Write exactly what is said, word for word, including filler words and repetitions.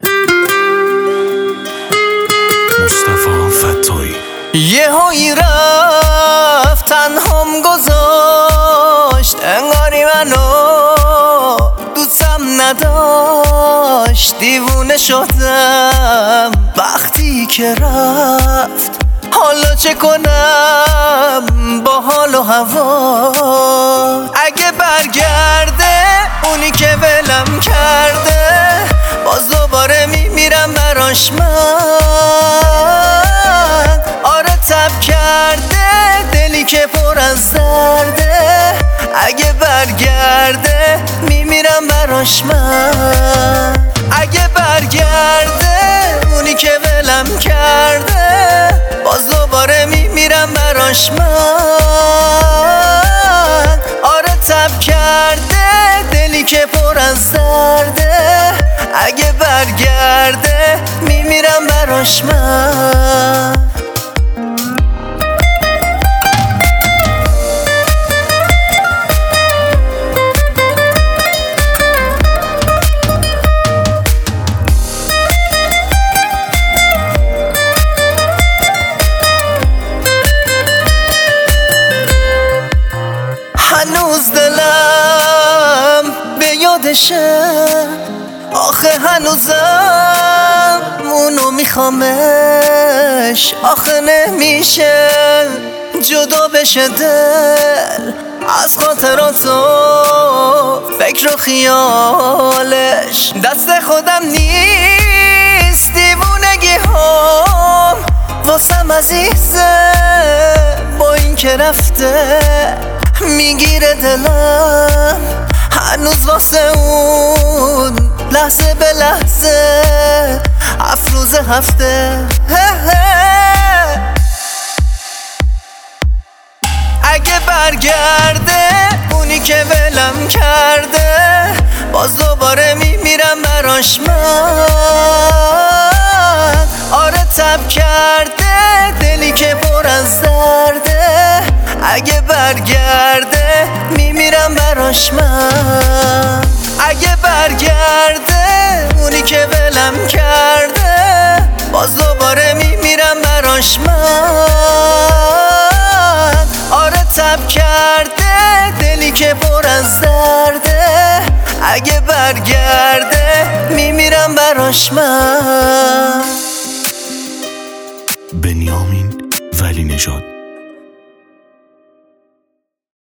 مصطفی فتایی یه هایی رفت تنهام گذاشت، انگاری منو دوستم نداشت. دیوونه شدم وقتی که رفت، حالا چه کنم با حال و هوا؟ اگه برگرده اونی که ولم کرده، باز دوباره میمیرم براش من. آره تب کرده دلی که پر از درده، اگه برگرده میمیرم براش من. اگه برگرده اونی که ولم کرده، باز دوباره میمیرم براش من. آره تب کرده دلی که پر از درده، اگه برگرده میمیرم براش من. هنوز دلم به یادشه، آخه هنوزم اونو میخوامش. آخه نمیشه جدا بشه دل از خاطراتو، فکر و خیالش. دست خودم نیست دیوونگی هم، واسم عزیزه با این که رفته میگیره دلم. هنوز واسه اون لحظه به لحظه، افروز هفته. اگه برگرده اونی که ولم کرده، باز دوباره میمیرم براش من. آره تب کرده دلی که پر از درده، اگه برگرده میمیرم براش من. اگه برگرده اونی که ولم کرده، باز دوباره میمیرم براش من. آره تب کرده دلی که پر از درده، اگه برگرده میمیرم براش من.